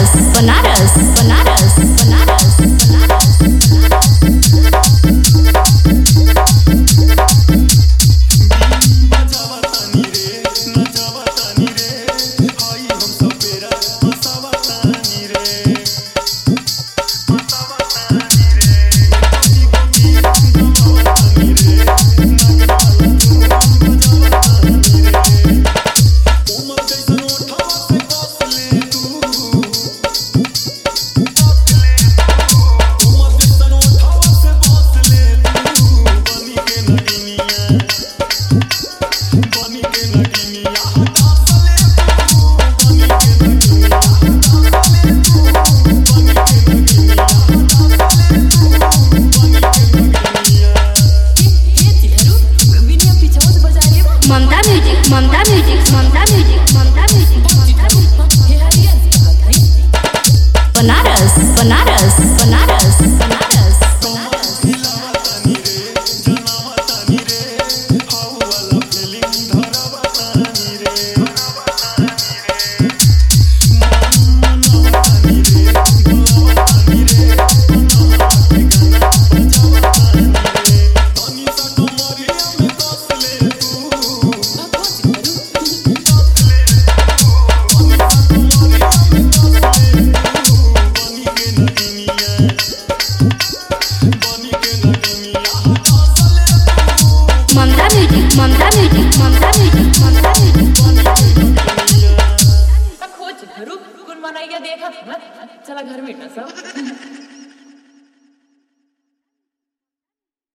Banaras Banaras Banaras Banaras Mamta music Mamta music Mamta music Mamta music Banaras Banaras Banaras Banaras Mamta music Mamta music Mamta music Mamta music खोज घरू गुनमनाइया देखा था ना चला घर में सब